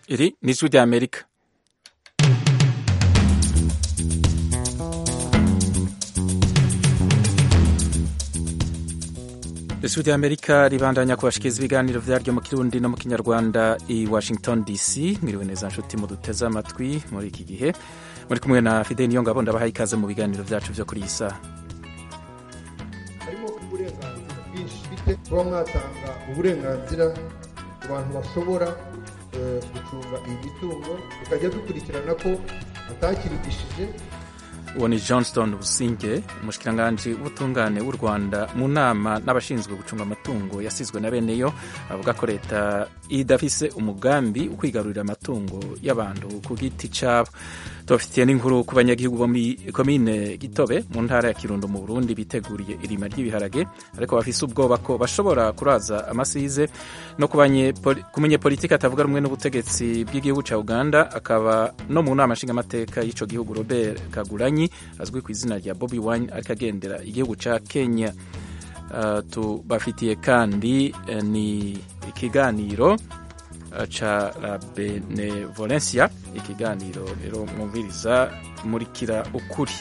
Iri ni ijwi rya Amerika. Ijwi rya Amerika ribandanya kubashikiriza ibiganiro vyaryo mu Kirundi no mu Kinyarwanda i Washington DC. Mwiriwe neza nshuti muduteze amatwi muri iki gihe. Muri kumwe na Fidel Niyongabo ndabahaye ikaze mu biganiro vyacu vyo kuri iyi saha. Harimo uburenganzira bwinshi bite kuba mwatanga uburenganzira ku bantu bashobora gucunga imitungo tukajya dukurikirana ko atakirigishije. Uwo ni Johnston Businge, umushikiranganji w'ubutungane w'u Rwanda mu nama n'abashinzwe gucunga amatungo yasizwe na beneyo, avuga ko leta idafise umugambi wo kwigarurira amatungo y'abantu ku giti cabo. Tubafitiye n'inkuru ku banyagihugu bo muri komine Gitobe mu ntara ya Kirundo mu Burundi biteguriye irima ry'ibiharage, ariko bafise ubwoba ko bashobora kuraza amasize no kumenya politiki atavuga rumwe n'ubutegetsi bw'igihugu ca Uganda, akaba no mu nama nshingamateka y'ico gihugu Robert Kyagulanyi azwi ku izina rya Bobi Wine ariko agendera igihugu ca Kenya. Tubafitiye kandi ni ikiganiro ca la benevolencia, ikiganiro rero mwumviriza murikira ukuri.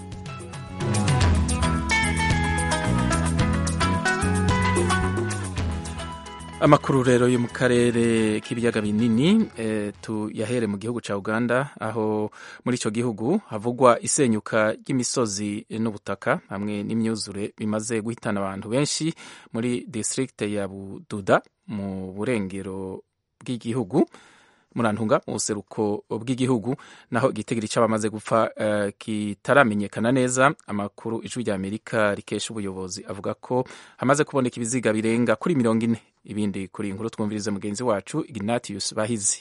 Amakuru rero yo mu karere k'ibiyaga binini tuyahere mu gihugu ca Uganda, aho muri ico gihugu havugwa isenyuka ry'imisozi n'ubutaka hamwe n'imyuzure bimaze guhitana abantu benshi muri district ya Bududa mu burengero bw'igihugu, murantunga mu buseruko bw'igihugu, naho igitigiri c'abamaze gupfa kitaramenyekana neza. Amakuru ijwi rya Amerika rikesha ubuyobozi avuga ko hamaze kuboneka ibiziga birenga kuri 40. Ibindi kuri inkuru twumvirize mugenzi wacu Ignatius Bahizi.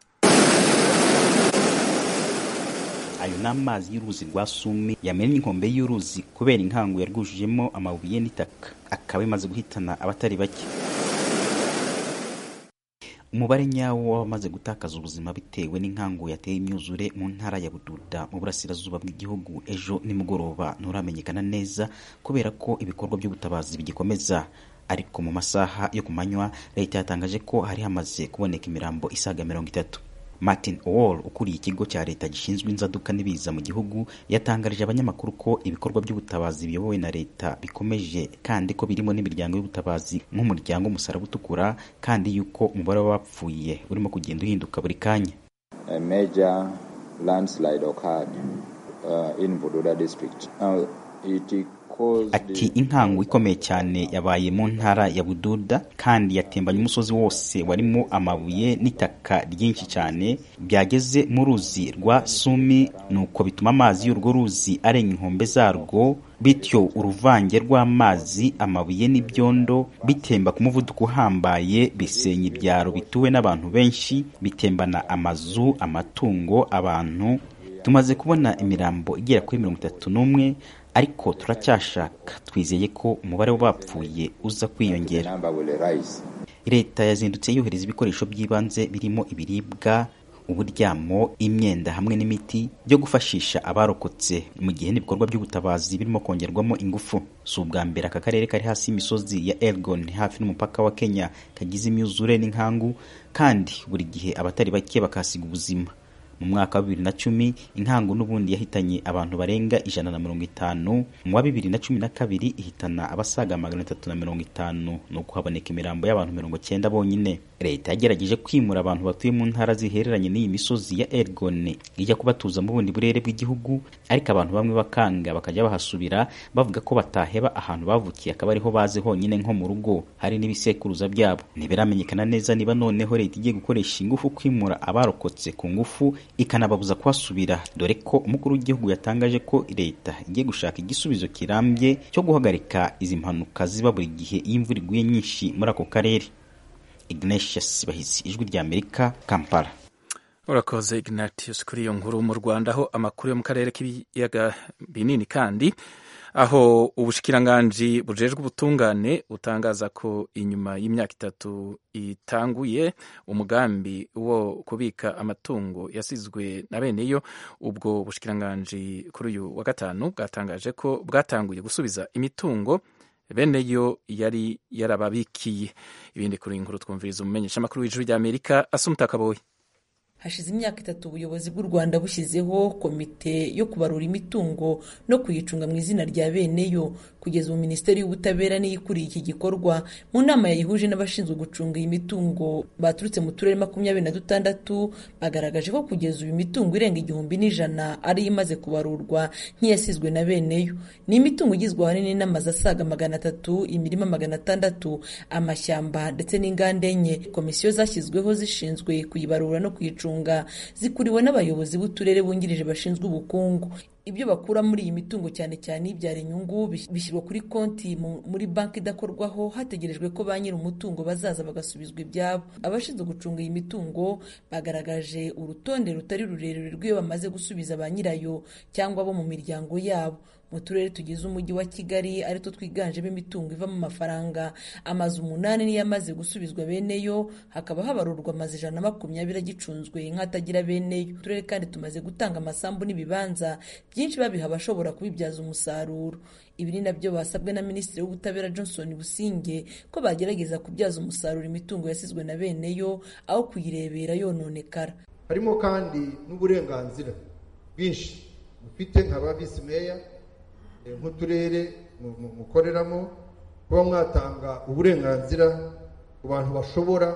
Ayo n'amazi y'uruzi rwa Sumi yamenye inkombe y'uruzi kubera inkangu yarwujujemo amabuye n'itaka, akaba imaze guhitana abatari bake. Umubare nyawo wamaze gutakaza ubuzima bitewe n'inkangu yateye imyuzure mu ntara ya Bududa mu burasirazuba bw'igihugu ejo nimugoroba nturamenyekana neza kubera ko ibikorwa by'ubutabazi bigikomeza. Ariko mu masaha yo kumanywa leta yatangaje ko hari hamaze kuboneka imirambo isaga 30. Martin Owol ukuriye ikigo cya leta gishinzwe inzaduka n'ibiza mu gihugu yatangarije abanyamakuru ko ibikorwa by'ubutabazi biyobowe na leta bikomeje kandi ko birimo n'imiryango y'ubutabazi nk'umuryango Umusaraba Utukura, kandi yuko umubare w'abapfuye urimo kugenda uhinduka buri kanya. A major landslide occurred in Bududa district. Ati inkangu ikomeye cyane yabaye mu ntara ya Bududa kandi yatembanye umusozi wose warimo amabuye n'itaka ryinshi cyane byageze mu ruzi rwa Sumi, nuko bituma amazi y'urwo ruzi arenga inkombe zarwo, bityo uruvange rw'amazi, amabuye n'ibyondo bitemba ku muvuduko uhambaye bisenya ibyaro bituwe n'abantu benshi, bitembana amazu, amatungo, abantu. Tumaze kubona imirambo igera kuri 31, ariko turacyashaka, twizeye ko umubare w'abapfuye uza kwiyongera. Leta yazindutse yohereza ibikoresho by'ibanze birimo ibiribwa, uburyamo, imyenda hamwe n'imiti byo gufashisha abarokotse mu gihe n'ibikorwa by'ubutabazi birimo kongerwamo ingufu. Si ubwa mbere aka karere kari hasi y'imisozi ya Elgon hafi n'umupaka wa Kenya kagize imyuzure n'inkangu, kandi buri gihe abatari bake bakasiga ubuzima. Mu mwaka wa 2010 inkangu n'ubundi yahitanye abantu barenga 150, mu wa 2012 ihitana abasaga 350, nuko haboneka imirambo y'abantu 90 bonyine. Leta yagerageje kwimura abantu batuye mu ntara zihereranye n'iyi misozi ya Elgon ijya kubatuza mu bundi burere bw'igihugu, ariko abantu bamwe bakanga bakajya bahasubira bavuga ko bataheba ahantu bavukiye akaba ariho baze honyine nko mu rugo hari n'ibisekuruza byabo. Ntibiramenyekana neza niba noneho leta igiye gukoresha ingufu kwimura abarokotse ku ngufu ikanababuza kuhasubira, dore ko umukuru w'igihugu yatangaje ko leta igiye gushaka igisubizo kirambye cyo guhagarika izi mpanuka ziba buri gihe iyo imvura iguye nyinshi muri ako karere. Ignatius Bahizi, ijwi rya Amerika, Kampala. Urakoze Ignatius kuri iyo nkuru. Mu Rwanda aho amakuru yo mu karere k'ibiyaga binini kandi aho ubushikiranganji bujejwe ubutungane butangaza ko inyuma y'imyaka 3 itanguye umugambi wo kubika amatungo yasizwe na beneyo, ubwo bushikiranganji kuri uyu wa gatanu bwatangaje ko bwatanguye gusubiza imitungo beneyo yari yarababikiye. Ibindi kuri inkuru twumviriza umumenyesha makuru w'ijuru rya Amerika Asumta Kaboyi. Hashize imyaka 3 ubuyobozi bw'u Rwanda bushyizeho komite yo kubarura imitungo no kuyicunga mu izina rya beneyo. Kugeza ubu Minisiteri y'Ubutabera niyo ikuriye iki gikorwa. Mu nama yayihuje n'abashinzwe gucunga iyi mitungo baturutse mu turere 26 bagaragaje ko kugeza ubu imitungo irenga 1,100 ari imaze kubarurwa nk'iyasizwe na beneyo. Ni imitungo igizwe ahanini n'amazu asaga 300, imirima 600, amashyamba ndetse n'inganda enye. Komisiyo zashyizweho zishinzwe kuyibarura no kuyicunga zikuriwe n'abayobozi b'uturere bungirije bashinzwe ubukungu. Ibyo bakura muri iyi mitungo cyane cyane ibyara inyungu bishyirwa kuri konti muri banki idakorwaho, hategerejwe ko ba nyiri umutungo bazaza bagasubizwa ibyabo. Abashinzwe gucunga iyi mitungo bagaragaje urutonde rutari rurerure rw'iyo bamaze gusubiza ba nyirayo cyangwa bo mu miryango yabo. Mu turere tugize umujyi wa Kigali ariko twiganjemo imitungo iva mu mafaranga, amazu 8 niyo yamaze gusubizwa beneyo, hakaba habarurwa amazu 120 agicunzwe nk'atagira beneyo. Turere kandi tumaze gutanga amasambu n'ibibanza byinshi babiha abashobora kubibyaza umusaruro. Ibi ni nabyo basabwe na Minisitiri w'Ubutabera Johnson Businge ko bagerageza kubyaza umusaruro imitungo yasizwe na beneyo aho kuyirebera yononekara. Harimo kandi n'uburenganzira bwinshi bufite nk'aba visi meya nk'uturere mukoreramo kuba mwatanga uburenganzira ku bantu bashobora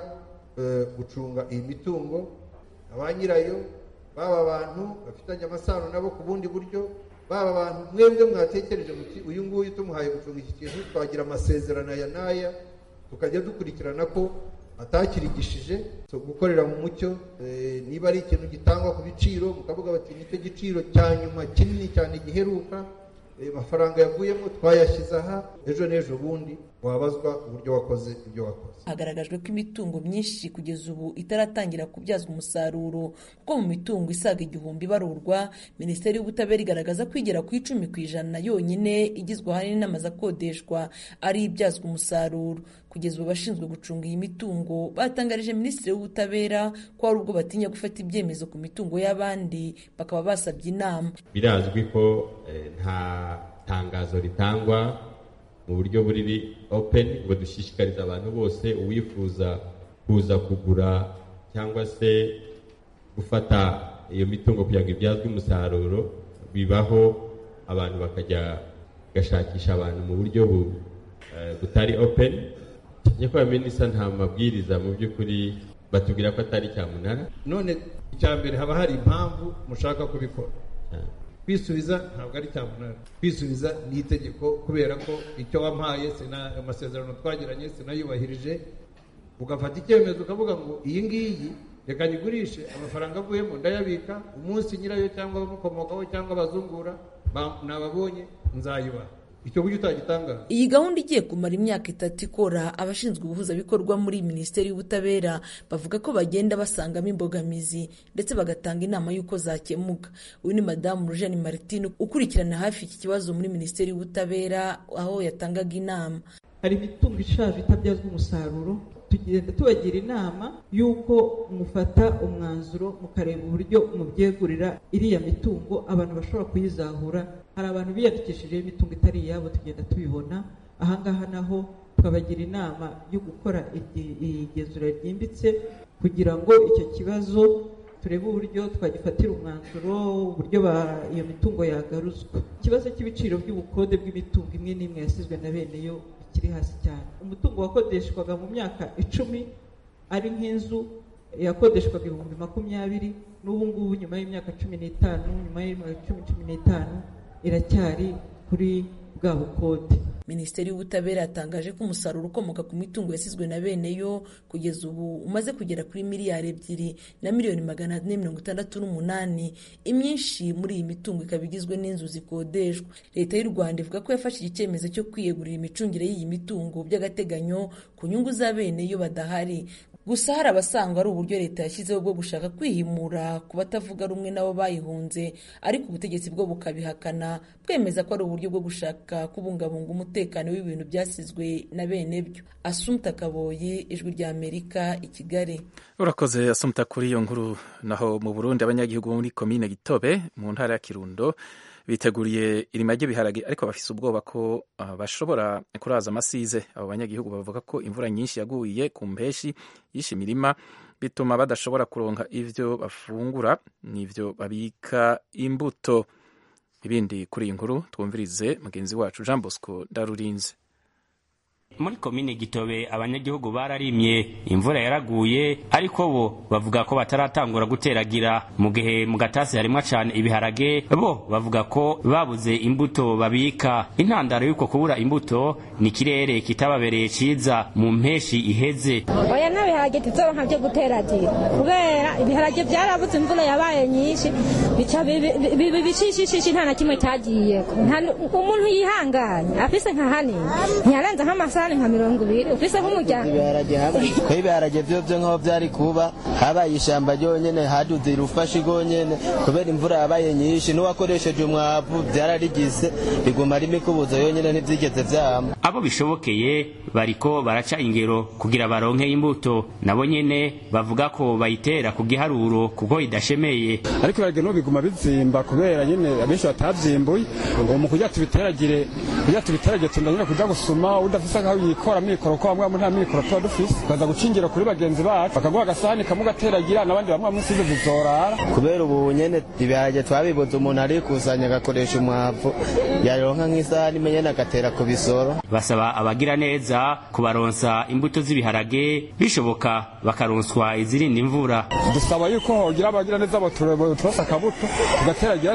gucunga iyi mitungo, aba nyirayo, baba abantu bafitanye amasano nabo ku bundi buryo, baba abantu mwebwe mwatekereje muti uyu nguyu tumuhaye gucunga iki kintu twagira amasezerano aya n'aya, tukajya dukurikirana ko atakirigishije. Gukorera mu mucyo, niba ari ikintu gitangwa ku biciro mukavuga bati nicyo giciro cya nyuma kinini cyane giheruka, amafaranga yavuyemo twayashyize aha, ejo n'ejo bundi wabazwa uburyo wakoze ibyo wakoze. Hagaragajwe ko imitungo myinshi kugeza ubu itaratangira kubyazwa umusaruro, kuko mu mitungo isaga 1,000 ibarurwa, Minisiteri y'Ubutabera igaragaza ko igera ku 10% yonyine igizwe ahanini n'amazu akodeshwa ari ibyazwa umusaruro. Kugeza ubu abashinzwe gucunga iyi mitungo batangarije Minisitiri w'Ubutabera ko hari ubwo batinya gufata ibyemezo ku mitungo y'abandi, bakaba basabye inama. Birazwi ko nta tangazo ritangwa mu buryo buri open ngo dushishikariza abantu bose uwifuza kuza kugura cyangwa se gufata iyo mitungo kugira ngo ibyazwe umusaruro. Bibaho abantu bakajya gashakisha abantu mu buryo butari open. Nyakubahwa Minisita, nta mabwiriza mu by'ukuri batubwira ko atari cyamunara. None icya mbere haba hari impamvu mushaka kubikora. Kwisubiza ntabwo ari cyamunara, kwisubiza ni itegeko, kubera ko icyo wampaye amasezerano twagiranye sinayubahirije, ugafata icyemezo ukavuga ngo iyi ngiyi reka nyigurishe, amafaranga avuyemo ndayabika, umunsi nyirayo cyangwa abamukomokaho cyangwa abazungura nababonye nzayubaha. Icyo buryo utagitangaza. Iyi gahunda igiye kumara imyaka 3 ikora, abashinzwe ubuhuzabikorwa muri Minisiteri y'Ubutabera bavuga ko bagenda basangamo imbogamizi ndetse bagatanga inama y'uko zakemuka. Uyu ni Madamu Rujeni Martin ukurikirana hafi iki kibazo muri Minisiteri y'Ubutabera, aho yatangaga inama. Hari imitungo ishaje itabyazwa umusaruro, tugenda tubagira inama y'uko mufata umwanzuro mukareba uburyo mubyegurira iriya mitungo abantu bashobora kuyizahura. Hari abantu biyandikishije imitungo itari iyabo, tugenda tubibona. Ahangaha naho tukabagira inama yo gukora igenzura ryimbitse kugira ngo icyo kibazo turebe uburyo twagifatira umwanzuro, uburyo iyo mitungo yagaruzwa. Ikibazo cy'ibiciro by'ubukode bw'imitungo imwe n'imwe yasizwe na beneyo kiri hasi cyane. Umutungo wakodeshwaga mu myaka 10 ari nk'inzu yakodeshwaga 20,020, n'ubu ngubu nyuma y'imyaka 15, nyuma y'imyaka 10-15 iracyari kuri bwa bukode. Minisiteri y'Ubutabera yatangaje ko umusaruro ukomoka ku mitungo yasizwe na beneyo kugeza ubu umaze kugera kuri miliyari 2,468. Imyinshi muri iyi mitungo ikaba igizwe n'inzu zikodeshwa. Leta y'u Rwanda ivuga ko yafashe icyemezo cyo kwiyegurira imicungire y'iyi mitungo by'agateganyo ku nyungu za beneyo badahari. Gusa hari abasanga ari uburyo leta yashyizeho bwo gushaka kwihimura ku batavuga rumwe nabo bayihunze, ariko ubutegetsi bwo bukabihakana, bwemeza ko ari uburyo bwo gushaka kubungabunga umutekano w'ibintu byasizwe na bene byo. Assumpta Kaboyi, Ijwi rya Amerika, i Kigali. Urakoze Assumpta kuri iyo nkuru. Naho mu Burundi abanyagihugu muri komine Gitobe mu ntara ya Kirundo biteguriye irima ry'ibiharage ariko bafise ubwoba ko bashobora kuraza amasize. Abo banyagihugu bavuga ko imvura nyinshi yaguye ku mpeshi yishe imirima bituma badashobora kuronka ivyo bafungura n'ivyo babika imbuto. Ibindi kuri iyi nkuru twumvirize mugenzi wacu Jean Bosco Ndarurinze. Muri komine Gitobe abanyagihugu bararimye, imvura yaraguye ariko bo bavuga ko bataratangura guteragira. Mu gihe mu gatasi harimwa cyane ibiharage, bo bavuga ko babuze imbuto babika. Intandaro y'uko kubura imbuto ni kirere kitababereye ciza mu mpeshi iheze. Oya nabiharage tuzoronka byo guteragira kubera ibiharage byarabuze, imvura yabaye nyinshi bica bibishishishi nta na kimwe cyagiye. Umuntu yihanganye afise nka hani ntiyarenza nk'amasa nka 20 ufise nk'umuryango ibiharage hamwe ko ibiharage byo nkaho byari kuba habaye ishamba ryonyene haduze rufashi gonyene kubera imvura yabaye nyinshi n'uwakoresheje umwavu byararigize biguma ari mikubuzo yonyene ntivyigeze vyama. Abo bishobokeye bariko baraca ingero kugira baronke imbuto, nabo nyene bavuga ko bayitera ku giharuro kuko idashemeye. Ariko ibiharage no biguma bizimba kubera nyene abenshi batavyimbuye ngo mu kujya tubiteragire tundanyira kuja gusuma udafise yikora mikoro ko bamwe nta mikoro tuba dufise baza gucingira kuri bagenzi bacu bakaguha agasahani kamwe gateragira n'abandi bamwe musize bizorara kubera ubu nyene ibiharage twabibuze umuntu ari kusanya agakoresha umwavu yaronka nk'isahani menye nagatera ku bisoro. Basaba abagira neza kubaronsa imbuto z'ibiharage bishoboka bakaronswa izirinda imvura. Dusaba yuko hogira abagira neza turasa akabuto tugateragira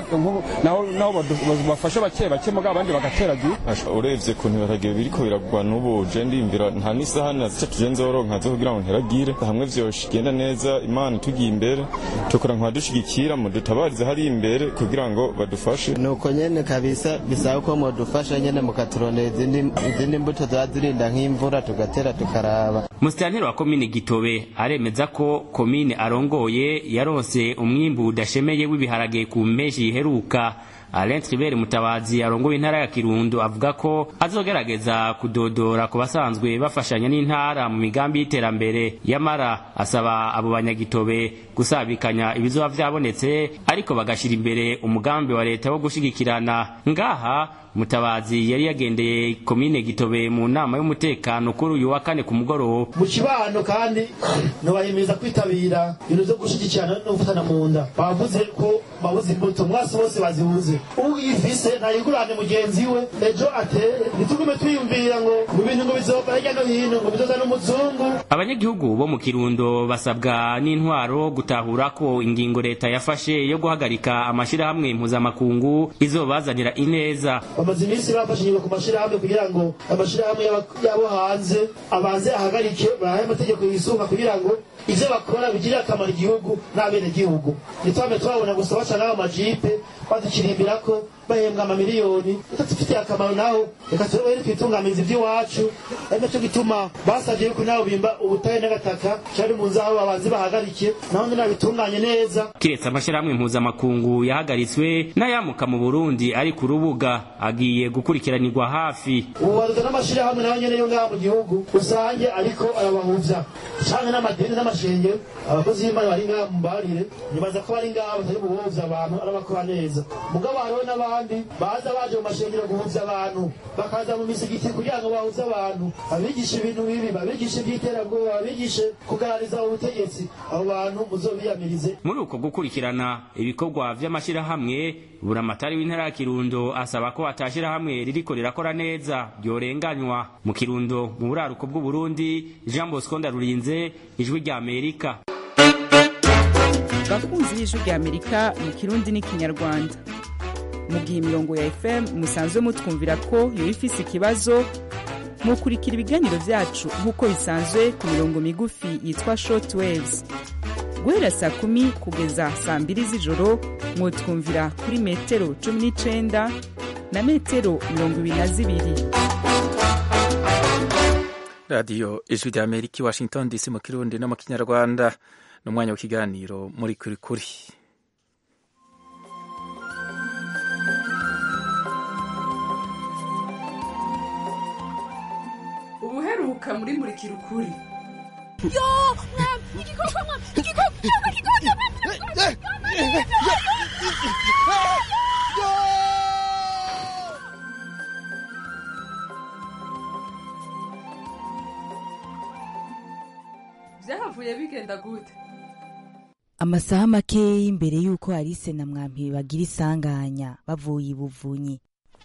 naho bafashe bake muga abandi bagateragira. Urevye kuntu ibiharage biriko biragwa n'ubu je ndimbira nta n'isahani nazica tuje nzoronka zo kugira ngo nteragire hamwe vyoshigenda neza. Imana tugiye imbere tukora nka dushigikira mu dutabarize hari imbere kugira ngo badufashe. Nuko nyene kabisa bisaba ko mu dufasha nyene mukaturoneza izindi mbuto zazirinda nk'imvura tugatera tukaraba. Musitanteri wa komine Gitobe aremeza ko komine arongoye yaronse umwimbu udashemeye w'ibiharage ku mpeshi iheruka. Alain Tribert Mutabazi arongoye intara ya Kirundo avuga ko azogerageza kudodora ku basanzwe bafashanya n'intara mu migambi y'iterambere. Yamara asaba abo banyagitobe gusabikanya ibizoba vyabonetse ariko bagashira imbere umugambi wa leta wo gushigikirana. Ngaha Mutabazi yari yagendeye komine Gitobe mu nama y'umutekano kuri uyu wa kane ku mugoroba mu kibano, kandi nobahimiriza kwitabira ibintu byo gushigikirana no gufatana mu nda. Bavuze ko babuze imbuto, mwasi bose bazibuze. Uyifise ntayigurane mugenzi we ejo atere. Nitugume twiyumvira ngo mu bintu ngo bizova hirya no hino ngo bizoza n'umuzungu. Abanyagihugu bo mu Kirundo basabwa n'intwaro gutahura ko ingingo leta yafashe yo guhagarika amashirahamwe mpuzamakungu izobazanira ineza. Bamaze iminsi bafashe ingingo ku mashirahamwe kugira ngo amashirahamwe yabo hanze abanze ahagarike bahaye amategeko yisunga kugira ngo ivyo bakora bigirira akamaro igihugu n'abene gihugu. Nitwame twabona gusa baca n'abo majipe badukirimbira ko bahembwa amamiliyoni tutafitiye akamaro, naho reka turebe twitungamiza ivy'iwacu. Ari naco gituma basavye yuko nabo bimba ubutaye n'agataka cari mu nzaho babanze bahagarike naho nabitunganye neza. Kiretse amashirahamwe mpuzamakungu yahagaritswe n'ayamuka mu Burundi ari ku rubuga agiye gukurikiranirwa hafi. Uwaruza n'amashirahamwe naho nyene yo ngaha mu gihugu usange ariko arabahuvya canke n'amadini n'amashenge. Abakozi b'Imana bari ngaha mbarire nibaza ko bari ngaha batari buhuvya abantu arabakora neza. Mugabo hariho n'abandi baza baje mu mashengero guhuvya abantu bakaza mu misigiti kugira ngo bahuze abantu, abigisha ibintu bibi, babigisha iby'iterabwoba, babigishe kugarariza ubutegetsi. Abo bantu muzobiyamirize. Muri uko gukurikirana ibikorwa vy'amashirahamwe, buramatari w'intara ya Kirundo asaba ko atashirahamwe ririko rirakora neza ryorenganywa. Mu Kirundo mu buraruko bw'u Burundi, Jean Bosco Ndarurinze, Ijwi rya Amerika. Bakunzi b'Ijwi rya Amerika mu Kirundi n'Ikinyarwanda, mu gihe imirongo ya FM musanzwe mutwumvira ko yo ifise ikibazo, mukurikira ibiganiro vyacu nk'uko bisanzwe ku mirongo migufi yitwa short waves. Guhera saa 10 kugeza saa 2 z'ijoro mwotwumvira kuri metero 19 na metero 22. Radio Ijwi rya Amerika, Washington DC mu Kirundi no mu Kinyarwanda. N'umwanya w'ikiganiro muri kuri. Ubuheruka muri kirukuri. Yo, igikoko. よ byahavuye bigenda gute? Amasaha make imbere yuko Alice na Mwampi bagira isanganya bavuye ibuvunyi.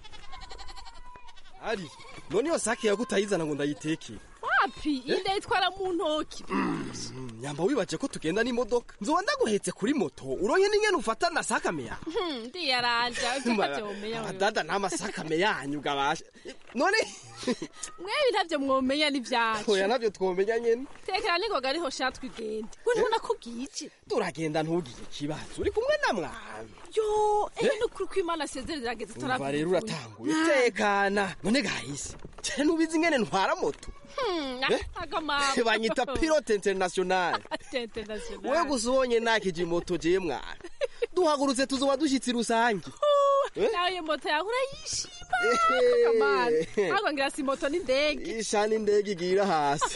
Ari, none yo sake yakutayizana ngo ndayiteke. Wapi, inde itwara mu ntoki. Nyamba wibaje ko tugenda n'imodoka. Nzoba ndaguhetse kuri moto. Uronye n'ingene ufata na sakame ya. Ndi yaranja ufate umenya wewe. Dada na masakame yanyu gabasha. None mwewe ntavyo mwomenya n'ivyacu. Oya navyo twomenya nyene. Tekera niko gariho shatwe igende. We ntubona ko giki? Turagenda ntugiye kibazo. Uri kumwe na Mwami. Yo, no kuri kwimana sezererageze taravuga. Rero uratanguye. Tekana. None gahise. Cyane ubizi ingene ntwara moto. Agama. Banyita pilote international. International. Wewe gusubonye nakije moto je mwana. Duhagurutse tuzoba dushitsi rusange. Nawe moto yahura yishima. Kamani. Ahubwo ngira si moto n'indege. Ishani indege igira hasi.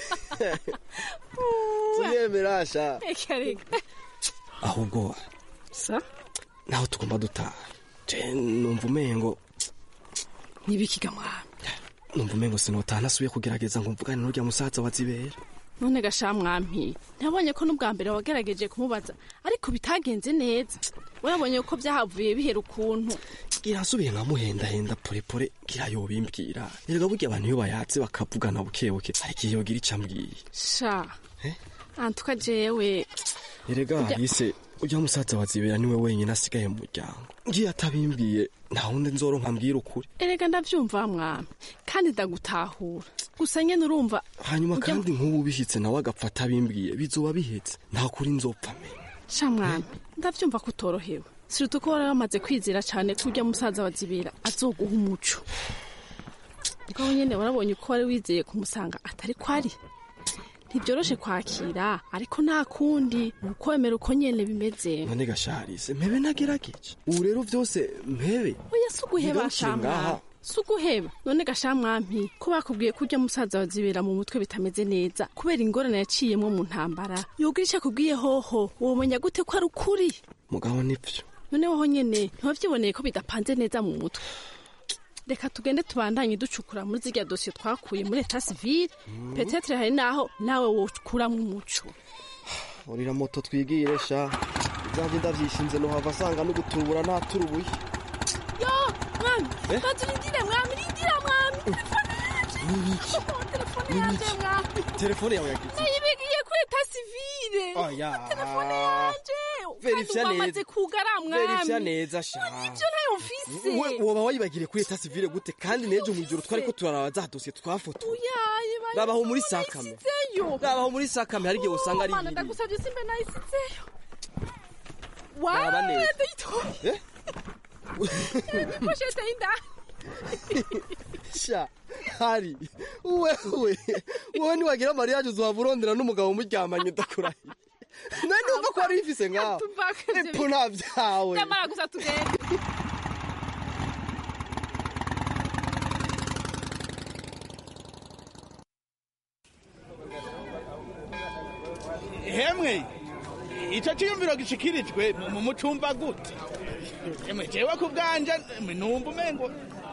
Tuyemerasha. Ekareka. Ahubwo sa naho tugomba dutaha. Je numva umengo nibikiga mwana. Numva umengo sinotana suye kugerageza ngo mvugane n'urya musaza wazibera. None gasha Mwampi, nabonye ko n'ubwa mbere wagerageje kumubaza ariko bitagenze neza. Urabonye ko byahavuye bihera ukuntu. Irasubiye nkamuhenda pore kira yobimbwira. Erega burya abantu yo bayatse bakavugana bukebuke. Ariko iyo gira icambwiye. Sha. Antuka jewe. Erega Alice ujya musaza wazibera niwe wenyine asigaye mu muryango. Ngiye atabimbwiye nta wundi nzoro nkambwira ukuri. Erega ndavyumva Mwami kandi ndagutahura. Gusa nyene urumva hanyuma kandi nk'ubu bishitse nawe agapfata bimbwiye bizoba bihetse nta kuri nzopfa menya. Sha Mwami ndavyumva kutorohewe. Siruto ko wari wamaze kwizera cyane kurya musaza wazibera azoguha umuco. Ngo nyene warabonye ko wari wizeye kumusanga atari kwari. Ntibyoroshe kwakira ariko nta kundi ukwemera uko nyene bimeze. None gasharise mpebe nagerageje. Ubu rero vyose mpebe. Oya suguheba shamwa. Suguheba. None gasha Mwampi ko bakubwiye kurya musaza wazibera mu mutwe bitameze neza kubera ingorane yaciyemo mu ntambara. Yogirisha kubwiye hoho womenya gute ko ari ukuri. Mugabo nivyo. None woho nyene ntiwavyiboneye ko bidapanze neza mu mutwe. Reka tugende tubandanye ducukura muri zirya dosiye twakuye muri Etat Civil. Peut-être hari naho nawe wokura mu muco. Urira moto twigire sha. Zanjye ndavyishinze no hava sanga no gutubura naturubuye. Yo, Mwami, bazirindire Mwami, rindira Mwami. Telefone yanje Mwami. Telefone yawe yagize. Nayibigiye kuri Etat Civil. Oya. Telefone yanje. Verifya neza. Kugara Mwami. Verifya neza sha. Ivyo nayo mfise. Woba wayibagire kuri Etat Civil gute kandi nejo mu ijoro twari ko turaraba za dosiye twafoto. Rabaho muri sakame. Rabaho muri sakame hari gihe usanga ari. Mana ndagusabye simbe nayisizeyo. Wow. Eh? Pochete ainda. Sha, hari. Wewe ni wagira mariage uzaburondera n'umugabo muryamanye ndakurahi. Nani umva ko ari ifise ngaho. Epo navyawe. Ndamara gusa tugende. Hemwe. Ico cyumviro gishikirijwe mu mucumba gute? Emwe jewe ku bwanje numva umengo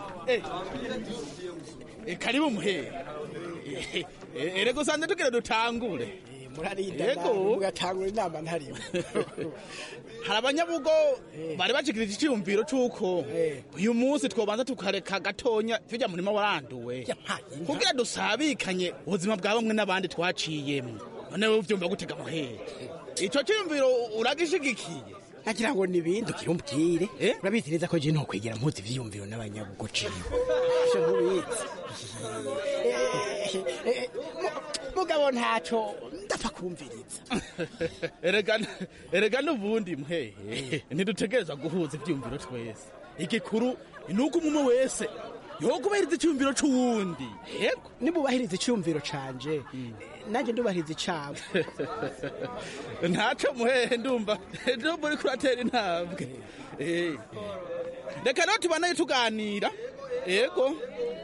karibu muhe. Erego sande tukire dutangure. Murarinda mugatangura inama ntariwe. Hari abanyabugo bari bashikirije icyumviro cyuko uyu munsi twobanza tukareka gatonya tujya murima waranduwe. Kugira dusabikanye ubuzima bwa bamwe n'abandi twaciyemo. None uvyumva gutega muhe. Ico cyumviro uragishigikiye. Nagira ngo nibindi kirumbwire. Urabizi neza ko je no kwegera mpuzi ivyumviro n'abanyabugo ciwe. Sho nkubizi. Mugabo ntaco ndapfa kumviriza. Erega nubundi muhehe. Ntidutegereza guhuza ivyumviro twese. Igikuru nuko umwe wese yokubahiriza icyumviro c'uwundi. Yego nibubahiriza icyumviro canje. Nanjye ndubahiriza icabo. Ntaco muhehe ndumva muri kuratera intambwe. Reka no tubanaye tuganira. Yego.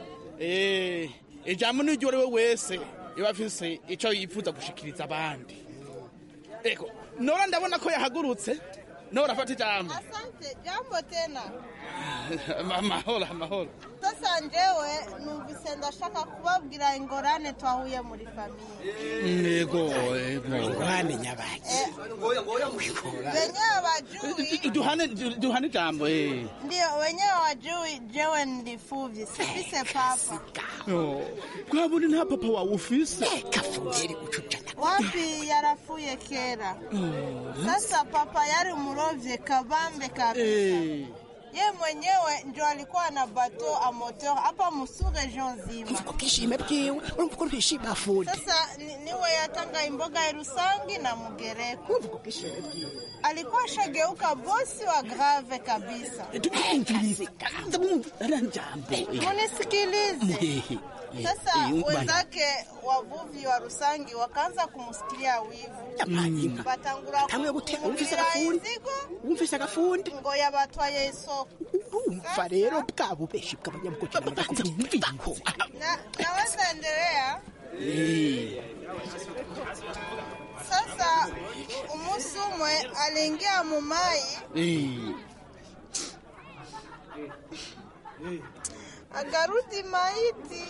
Ijambo n'iryo ari we wese yabafise ico yifuza gushikiriza abandi. Ego, nora ndabona ko yahagurutse. Nora fata ijambo. Asante, jambo tena. Amahoro. Sasa njewe numvise ndashaka kubabwira ingorane twahuye muri famiye. Yego. Wamenya baki. Wenyewe wajui. Duhane jambo Ndio, wenyewe wajui jewe ndifuvye, sifise papa. Kwabuni nta papa wawe ufise? Kafungeri gucucana. Wapi yarafuye kera. Sasa papa yari umurovye kabambe kabisa. Ye mwenyewe ndio alikuwa na bateau a moteur hapa musu region zima. Ukishime bwiwe, urumva bishima fundi. Sasa niwe yatanga imboga ya Rusangi na Mugereko. Ukishime bwiwe. Alikuwa shageuka bosi wa grave kabisa. Munisikilize. Sasa wenzake wavuvi wa Rusangi wakaanza kumsikilia wivu. Batangura kumufisa gafundi. Ngo yabatwaye isoko. Umva rero bwabo beshi bw'abanyamukoci n'amadaho. Naweza endelea. Sasa umusi umwe aliingia mumai. Agarudi maiti.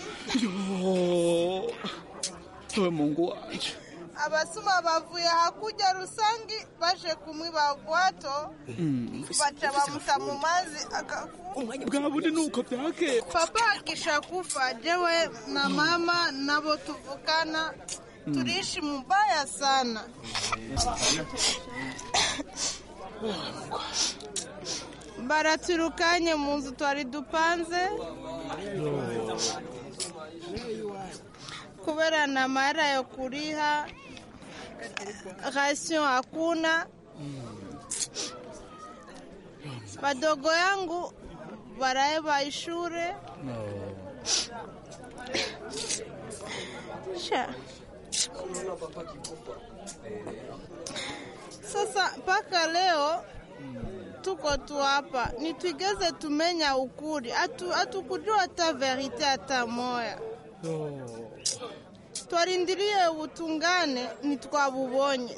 Ewe Mungu wanje. Abasuma bavuye hakuja Rusangi baje kumwiba gwato. Bacha bamuta mu mazi akakufa. Bwabuni nuko byake. Papa akisha kufa jewe na mama nabo tuvukana. Tuliishi mbaya sana. Baraturukanye mu nzu twari dupanze. Kubera na mara yo kuriha. Ration hakuna. Badogo yangu baraeba ishure. Sasa mpaka leo tuko tu hapa nitwigeze tumenya ukuri atukujua hata verite hata moya. Twarindirie ubutungane nitwabubonye.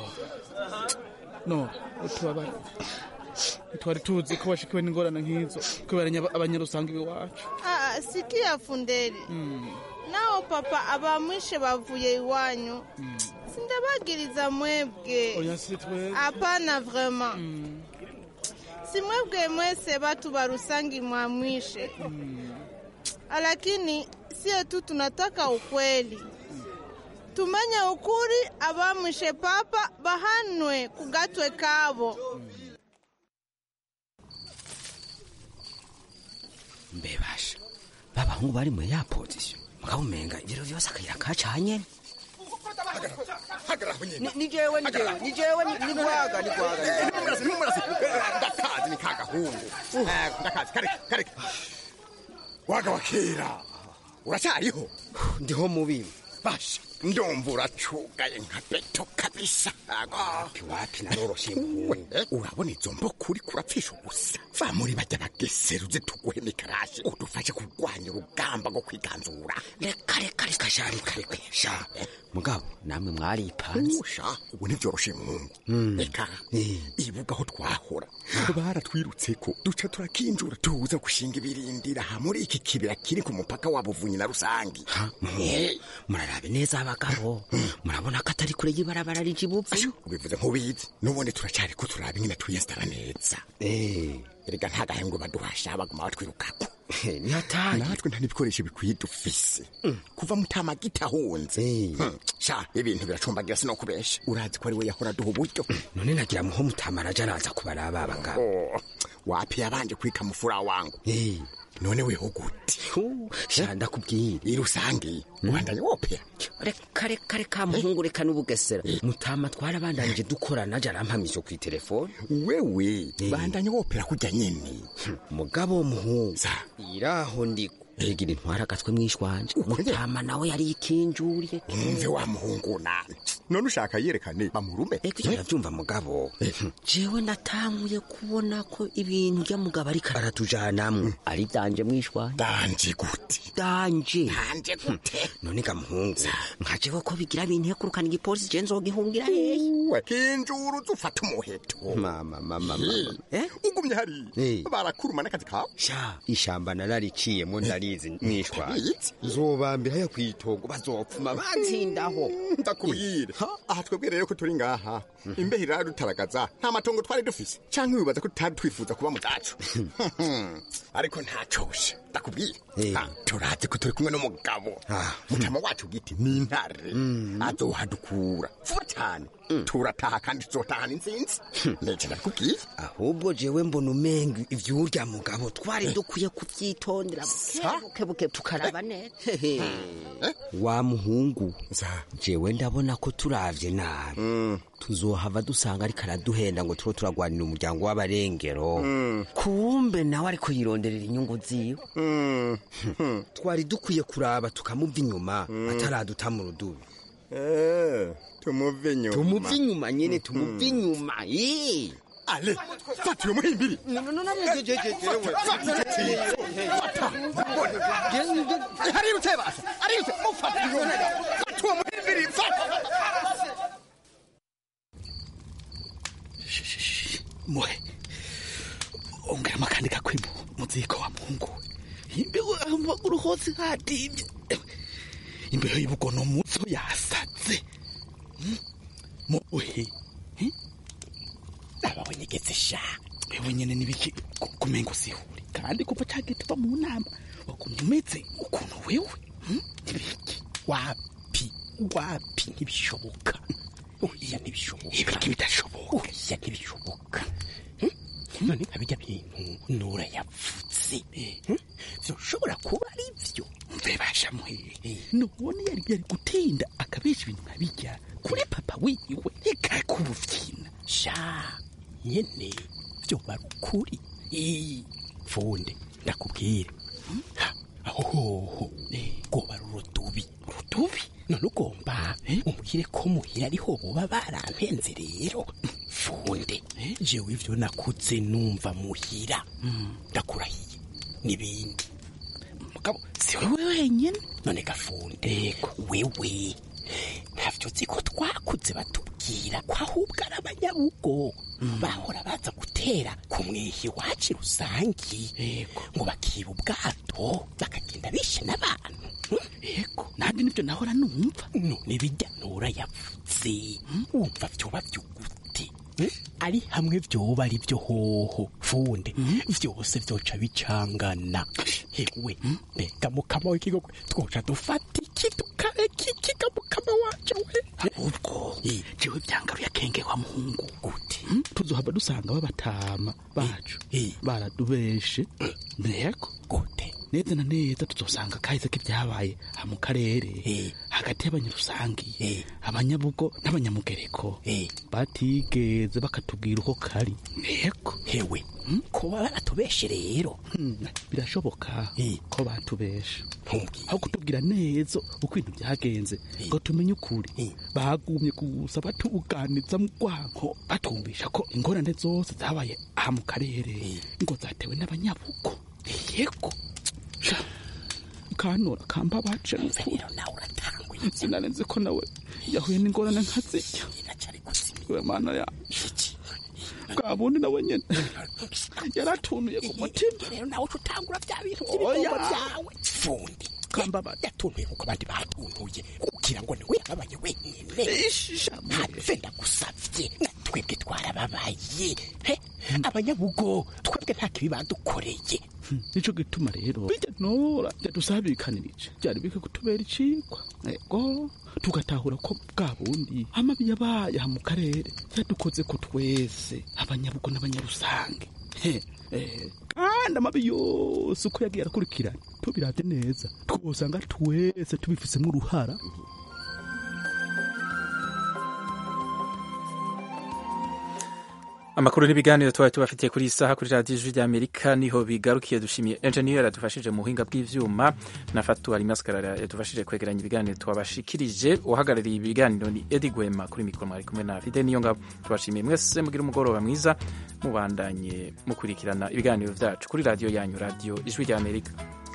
No, utwabara. Twari tuzi ko bashikiwe n'ingorane nk'izo kubera abanyarusangi biwacu. Sikia funderi. Nao papa abamwishe bavuye iwanyu. Sindabagiriza mwebwe. Oya sitwe. Hapana vraiment. Si mwebwe mwese batu barusangi mwamwishe. Lakini sie tu tunataka ukweli. Tumenye ukuri abamwishe papa bahanwe kugatwe kabo. Mbebasha. Baba ngo bari muri ya position. Mukabumenga ibiro byose akayira kacanye. Ni jewe nigwaga ndakazi nikagahungu ndakazi kare waga wakira uracyariho ndiho mubi basha ndumva uracugaye nka beto kabisa wapi naroroshye urabona izo mboko uri kurapfisha ubusa va muri bajya bageseruze tuguhe mikarashi udufashe kurwanya urugamba rwo kwiganzura reka sha mugabo namwe mwaripanze ubu nivyoroshe mungu reka ibuga aho twahora baratwirutseko duca turakinjura tuza gushinga ibirindira ha muri iki kibira kiri ku mupaka wa Buvunyi na Rusangi murarabe neza abagabo murabona ko atari kure y'ibarabara ry'ibupfu ubivuze nk'ubizi nubone turacari ko turaba ingene twiyestara neza erega ntagahengo baduhasha baguma batwirukako ni hatari natwe nta n'ibikoresho bikwiye dufise kuva mutama gitahunze sha ibintu biracumbagira sino kubesha urazi ko ari we yahora duha uburyo none nagira muho mutamara araza kubaraba abagabo wapi yabanje kwika mufura wangu none weho gute shanda kubwira irusangi ubandanye wopera reka muhungu reka n'ubugesera mutama twarabandanije dukorana aje arampamisha ku telefone wewe bandanye wopera kujya nyene mugabo muhungu iraho ndiko Ega intwara agatwe mwishwanje Mutama nawe yari ikinjuriye umve wa muhungu nani none ushaka yerekane bamurume ego yavyumva mugabo jewe natanguye kubona ko ibintu bya mugabo ari karatujanamwe ari danje mwishwanje danje gute danje gute none ga muhungu nkaje ko bigira bintu yakurukana igipolisi je nzogihungira hehe kinjuru zufata umuheto mama ugumye hari barakuruma n'akazi kawe sha ishamba narariciyemo ndarizi mwishwanje nzobambira yo kwitongo bazopfuma banzindaho ndakubwira aha twebwe rero ko turi ngaha imbeho iradutaragaza nta matongo twari dufise canke wibaza ko tutari twifuza kuba mu zacu ariko ntacoshe ndakubwira turazi ko turi kumwe n'umugabo mutama wacu giti ni intare azohadukura vuba cyane turataha kandi tuzotahana intsinzi nece ndakubwira ahubwo jewe mbona umenga ivyurya mugabo twari dukwiye kuvyitondera buke tukaraba neza wa muhungu jewe ndabona ko turavye nabi tuzohava dusanga ariko araduhenda ngo turo turagwanira umuryango w'abarengero kumbe nawe ariko yironderera inyungu ziwe twari dukwiye kuraba tukamuva inyuma ataraduta mu rudubi tumuve inyuma nyene tumuve inyuma ale fatiwe muhimbiri harirutse basa harirutse mufatiwe fatiwe muhimbiri muhe ongera makandi gakwimo muziko wa muhungu imbeho amaguru hose hadimye imbeho y'ubugono muzo yasaze muhe ababonyegetse sha wewe nyene nibiki kumengo sihuri kandi kuva cyagituba mu nama wakumumeze ukuntu wewe nibiki wapi ntibishoboka oya ntibishoboka ibiki bidashoboka oya ntibishoboka none abijya bintu nura yapfutse vyoshobora kuba ari vyo mbebasha muhe none yari gutinda akabesha ibintu nkabijya kuri papa wiwe ikakuvyina sha nyene vyo barukuri funde ndakubwira aho goba rutubi none ugomba umubwire ko muhira ariho boba barampenze rero funde jewe ivyo nakutse numva muhira ndakurahiye n'ibindi mugabo si wewe wenyene none gafunde wewe ntavyo uzi ko twakuze batubwira ko ahubwo ari abanyarugo bahora baza gutera ku mwihi wacu rusangi ngo bakiba ubwato bakagenda bishe n'abantu yego nabyo nibyo nahora numva none bijya nura yavuze wumva vyoba vyugute ari hamwe vyoba ari vyo hoho funde vyose vyoca bicangana hewe mbega mukama w'ikigo twoca dufata iki tukarekikiga mukama wacu we ahubwo jewe byangaruye akenge wa muhungu gute tuzohava dusanga babatama bacu baradubeshe mbego gute neza na neza tuzosanga kahise k'ibyabaye mu karere hagati y'abanyarusangi abanyabugo n'abanyamugereko batigeze bakatubwira uko kari yego hewe kuba baratubeshe rero birashoboka ko batubeshe aho kutubwira neza uko ibintu byagenze ngo tumenye ukuri bagumye gusa batuganiza mu rwanko batumvisha ko ingorane zose zabaye aha mu karere ngo zatewe n'abanyabugo yego kanora kamba bace rero nawe uratanguye sinarenze ko nawe yahuye n'ingorane nka zirya we mana ya bwabundi nawe nyene yaratunuye ku mutima rero nawe utangura bya bintu by'ibigomba byawe fundi kamba yatunuye kuko abandi batunuye kugira ngo niwe yababaye wenyine ntafenda gusavye twebwe twarababaye abanyabugo twebwe nta kibi badukoreye nico gituma rero bijya nora byadusabikanirije byari bike kutubera icikwa ego tugatahura ko bwa bundi amabi yabaye mu karere yadukoze ko twese abanyabugo n'abanyarusange kandi amabi yose uko yagiye arakurikirana tubiravye neza twosanga twese tubifisemo uruhara amakuru n'ibiganiro twari tubafitiye kuri iyi saha kuri radiyo ijwi ry'Amerika niho bigarukiye. dushimiye engineer yadufashije mu buhinga bw'ivyuma na Fatu Alimaskarara yadufashije kwegeranya ibiganiro twabashikirije. uhagarariye ibiganiro ni Eddie Gwema, kuri mikoro mwari kumwe na Fide Niyongabo. tubashimiye mwese, mugira umugoroba mwiza, mubandanye mukurikirana ibiganiro vyacu kuri radiyo yanyu, radiyo ijwi ry'Amerika.